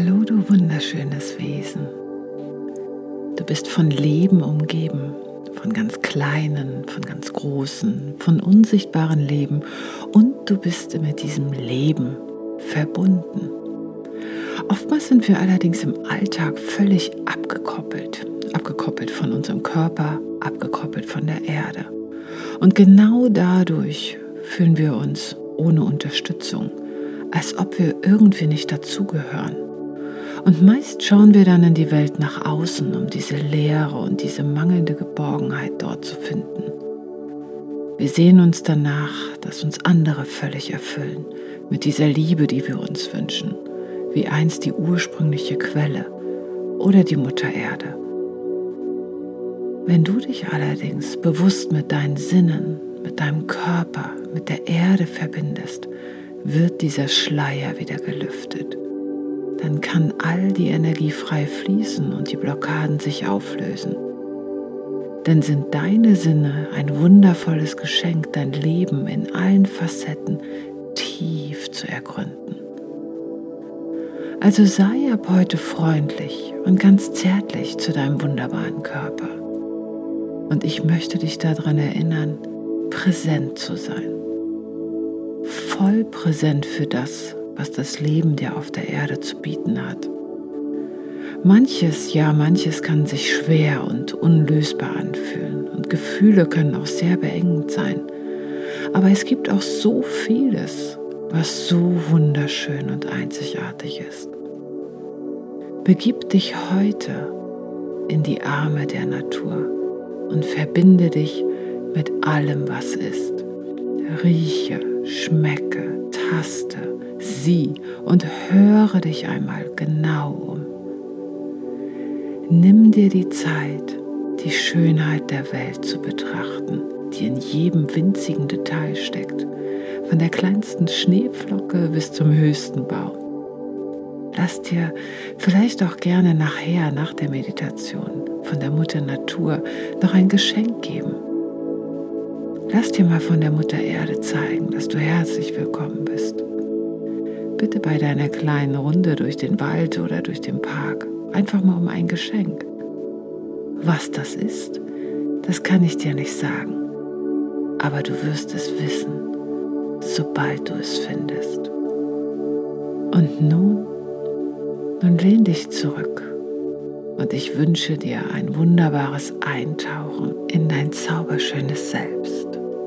Hallo, du wunderschönes Wesen. Du bist von Leben umgeben, von ganz kleinen, von ganz großen, von unsichtbaren Leben und du bist mit diesem Leben verbunden. Oftmals sind wir allerdings im Alltag völlig abgekoppelt von unserem Körper, abgekoppelt von der Erde. Und genau dadurch fühlen wir uns ohne Unterstützung, als ob wir irgendwie nicht dazugehören. Und meist schauen wir dann in die Welt nach außen, um diese Leere und diese mangelnde Geborgenheit dort zu finden. Wir sehen uns danach, dass uns andere völlig erfüllen, mit dieser Liebe, die wir uns wünschen, wie einst die ursprüngliche Quelle oder die Mutter Erde. Wenn du dich allerdings bewusst mit deinen Sinnen, mit deinem Körper, mit der Erde verbindest, wird dieser Schleier wieder gelüftet. Dann kann all die Energie frei fließen und die Blockaden sich auflösen. Denn sind deine Sinne ein wundervolles Geschenk, dein Leben in allen Facetten tief zu ergründen. Also sei ab heute freundlich und ganz zärtlich zu deinem wunderbaren Körper. Und ich möchte dich daran erinnern, präsent zu sein. Voll präsent für das, was das Leben dir auf der Erde zu bieten hat. Manches kann sich schwer und unlösbar anfühlen und Gefühle können auch sehr beengend sein. Aber es gibt auch so vieles, was so wunderschön und einzigartig ist. Begib dich heute in die Arme der Natur und verbinde dich mit allem, was ist. Rieche, schmecke, taste, sieh und höre dich einmal genau um. Nimm dir die Zeit, die Schönheit der Welt zu betrachten, die in jedem winzigen Detail steckt, von der kleinsten Schneeflocke bis zum höchsten Baum. Lass dir vielleicht auch gerne nachher, nach der Meditation, von der Mutter Natur noch ein Geschenk geben. Lass dir mal von der Mutter Erde zeigen, dass du herzlich willkommen bist. Bitte bei deiner kleinen Runde durch den Wald oder durch den Park einfach mal um ein Geschenk. Was das ist, das kann ich dir nicht sagen. Aber du wirst es wissen, sobald du es findest. Und nun lehn dich zurück und ich wünsche dir ein wunderbares Eintauchen in dein zauberschönes Selbst.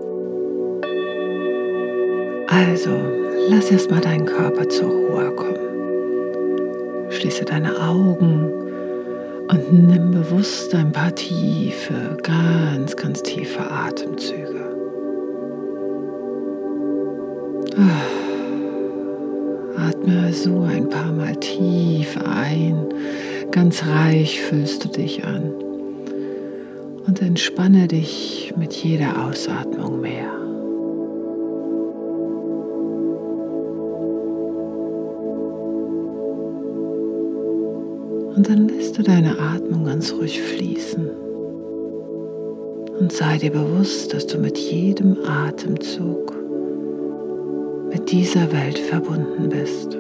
Also, lass erst mal deinen Körper zur Ruhe kommen. Schließe deine Augen und nimm bewusst ein paar tiefe, ganz tiefe Atemzüge. Atme so ein paar Mal tief ein, ganz reich fühlst du dich an und entspanne dich mit jeder Ausatmung mehr. Und dann lässt du deine Atmung ganz ruhig fließen und sei dir bewusst, dass du mit jedem Atemzug mit dieser Welt verbunden bist.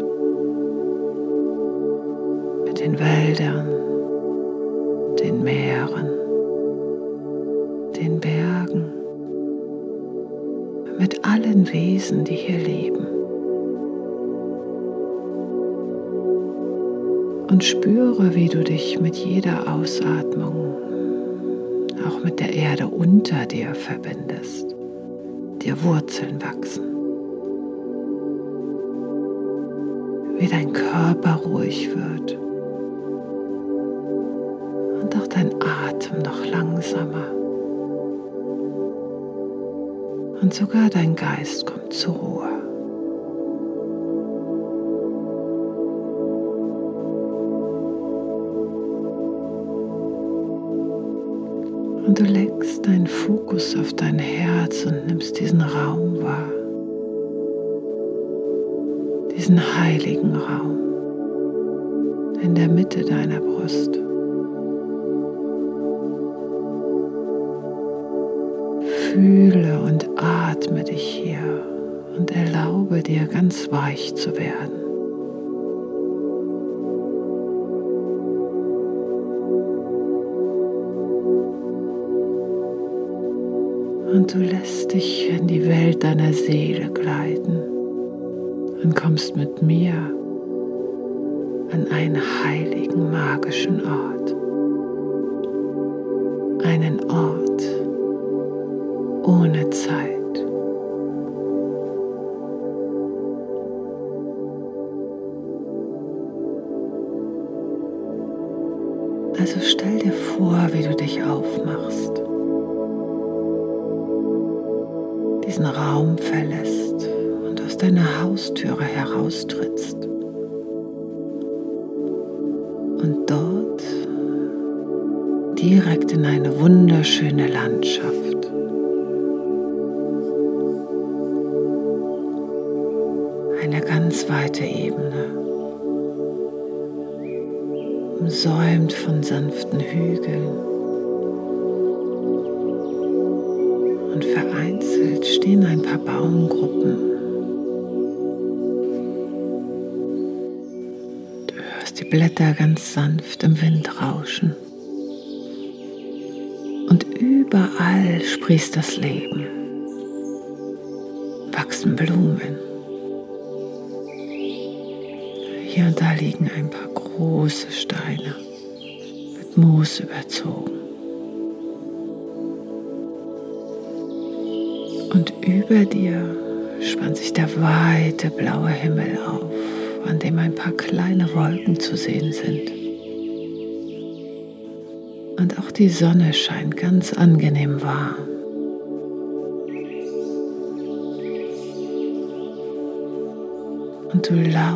Mit den Wäldern, den Meeren, den Bergen, mit allen Wesen, die hier leben. Und spüre, wie du dich mit jeder Ausatmung auch mit der Erde unter dir verbindest, dir Wurzeln wachsen. Wie dein Körper ruhig wird und auch dein Atem noch langsamer. Und sogar dein Geist kommt zur Ruhe. Und du legst deinen Fokus auf dein Herz und nimmst diesen Raum wahr. Diesen heiligen Raum in der Mitte deiner Brust. Fühle und atme dich hier und erlaube dir ganz weich zu werden. Und du lässt dich in die Welt deiner Seele gleiten und kommst mit mir an einen heiligen, magischen Ort. Einen Ort ohne Zeit. Also stell dir vor, wie du dich aufmachst, diesen Raum verlässt und aus deiner Haustüre heraustrittst und dort direkt in eine wunderschöne Landschaft, eine ganz weite Ebene, umsäumt von sanften Hügeln, und vereinzelt stehen ein paar Baumgruppen. Du hörst die Blätter ganz sanft im Wind rauschen. Und überall sprießt das Leben, wachsen Blumen. Hier und da liegen ein paar große Steine mit Moos überzogen. Und über dir spannt sich der weite blaue Himmel auf, an dem ein paar kleine Wolken zu sehen sind. Und auch die Sonne scheint ganz angenehm warm. Und du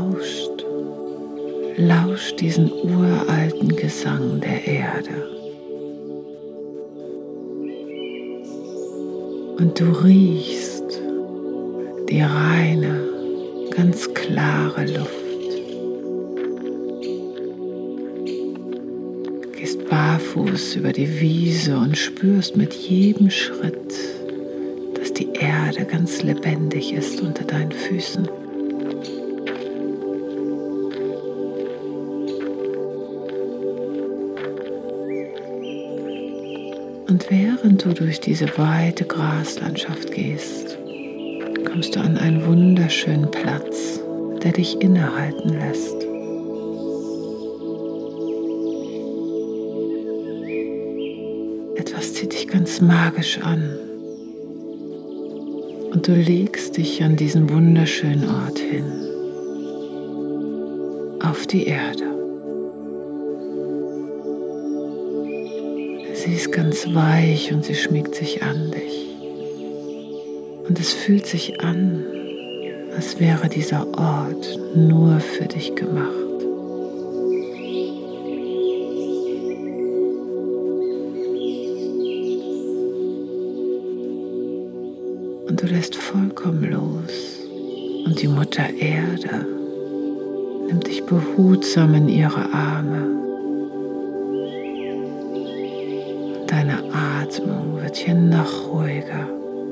lauscht diesen uralten Gesang der Erde. Und du riechst die reine, ganz klare Luft. Gehst barfuß über die Wiese und spürst mit jedem Schritt, dass die Erde ganz lebendig ist unter deinen Füßen. Und während du durch diese weite Graslandschaft gehst, kommst du an einen wunderschönen Platz, der dich innehalten lässt. Etwas zieht dich ganz magisch an und du legst dich an diesen wunderschönen Ort hin, auf die Erde. Sie ist ganz weich und sie schmiegt sich an dich. Und es fühlt sich an, als wäre dieser Ort nur für dich gemacht. Und du lässt vollkommen los. Und die Mutter Erde nimmt dich behutsam in ihre Arme. Deine Atmung wird hier noch ruhiger.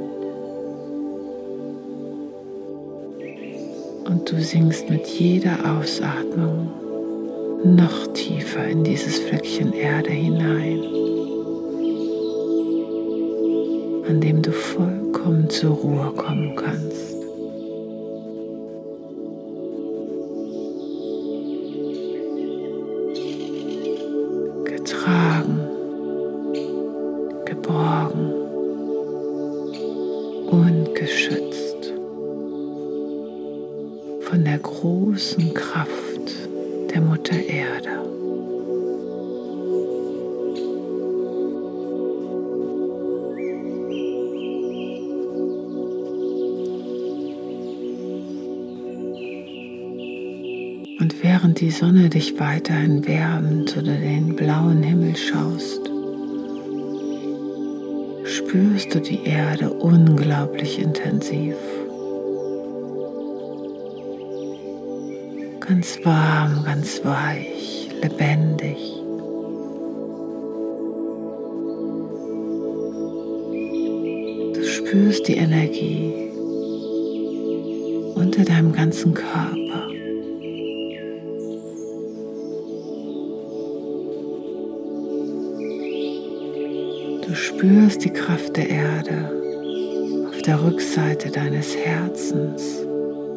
Und du sinkst mit jeder Ausatmung noch tiefer in dieses Fleckchen Erde hinein, an dem du vollkommen zur Ruhe kommen kannst. Getragen, geborgen und geschützt von der großen Kraft der Mutter Erde. Und während die Sonne dich weiterhin wärmt oder den blauen Himmel schaust, spürst du die Erde unglaublich intensiv. Ganz warm, ganz weich, lebendig. Du spürst die Energie unter deinem ganzen Körper. Du spürst die Kraft der Erde der Rückseite deines Herzens.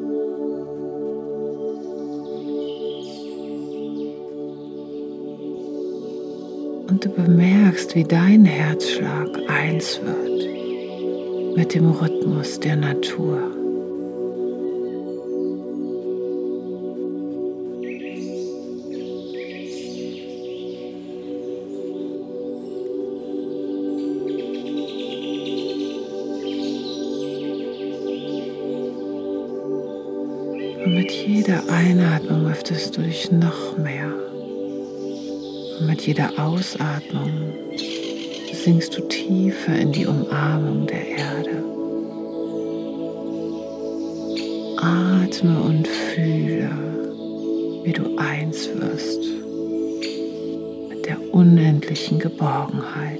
Und du bemerkst, wie dein Herzschlag eins wird mit dem Rhythmus der Natur. Und mit jeder Einatmung öffnest du dich noch mehr. Und mit jeder Ausatmung sinkst du tiefer in die Umarmung der Erde. Atme und fühle, wie du eins wirst mit der unendlichen Geborgenheit.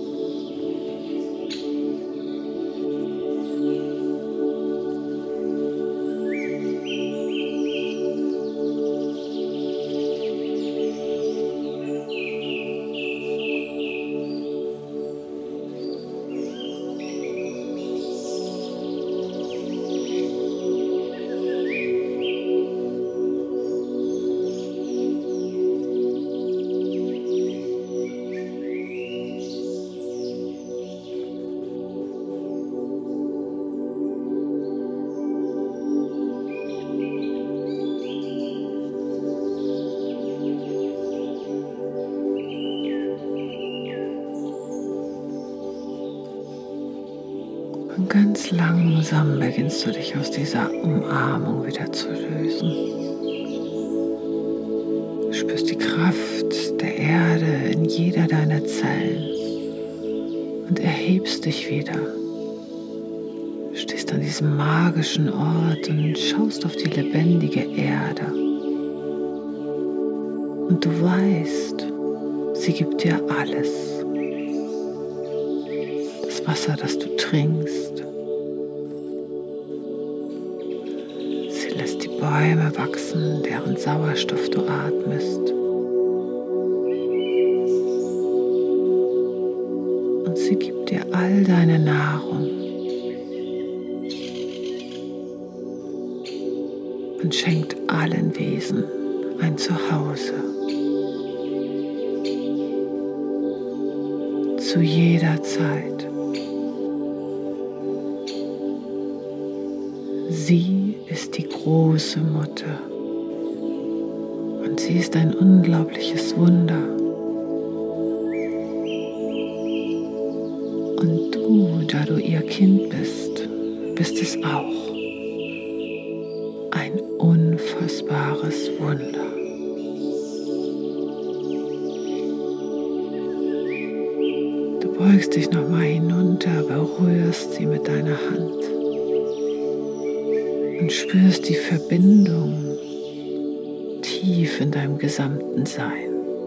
Und ganz langsam beginnst du dich aus dieser Umarmung wieder zu lösen. Du spürst die Kraft der Erde in jeder deiner Zellen und erhebst dich wieder. Du stehst an diesem magischen Ort und schaust auf die lebendige Erde. Und du weißt, sie gibt dir alles. Das Wasser, das du trinkst. Sie lässt die Bäume wachsen, deren Sauerstoff du atmest. Und sie gibt dir all deine Nahrung. Und schenkt allen Wesen ein Zuhause. Zu jeder Zeit. Sie ist die große Mutter und sie ist ein unglaubliches Wunder. Und du, da du ihr Kind bist, bist es auch. Ein unfassbares Wunder. Du beugst dich nochmal hinunter, berührst sie mit deiner Hand. Und spürst die Verbindung tief in deinem gesamten Sein.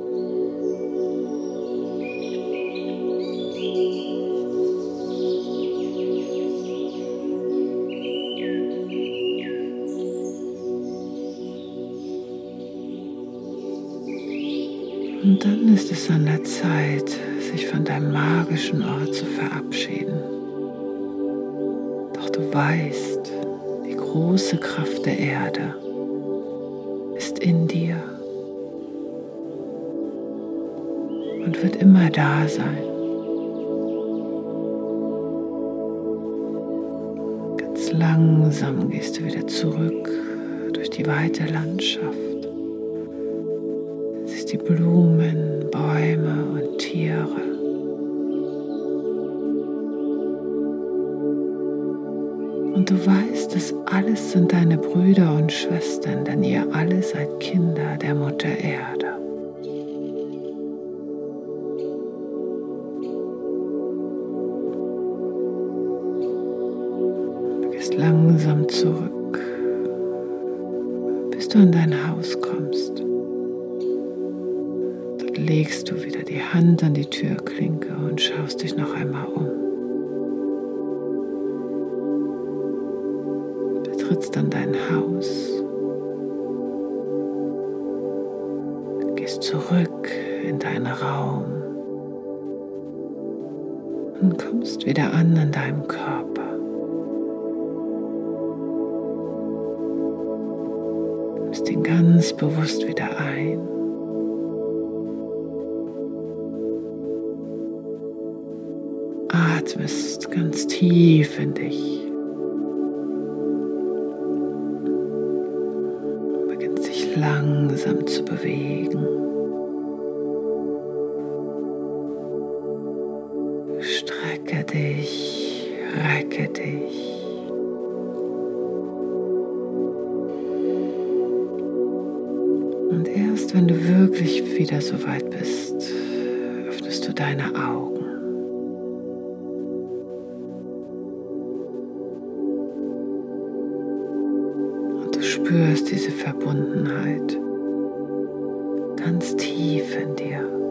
Und dann ist es an der Zeit, sich von deinem magischen Ort zu verabschieden. Doch du weißt, die große Kraft der Erde ist in dir und wird immer da sein. Ganz langsam gehst du wieder zurück durch die weite Landschaft. Siehst die Blumen, Bäume und Tiere. Und du weißt, das alles sind deine Brüder und Schwestern, denn ihr alle seid Kinder der Mutter Erde. Du gehst langsam zurück, bis du an dein Haus kommst. Dort legst du wieder die Hand an die Türklinke und schaust dich noch einmal um. Trittst an dein Haus, gehst zurück in deinen Raum und kommst wieder an deinem Körper. Nimmst ihn ganz bewusst wieder ein. Atmest ganz tief in dich. Beginnst dich langsam zu bewegen. Strecke dich, recke dich. Und erst wenn du wirklich wieder so weit bist, öffnest du deine Augen. Und du spürst diese Verbundenheit ganz tief in dir.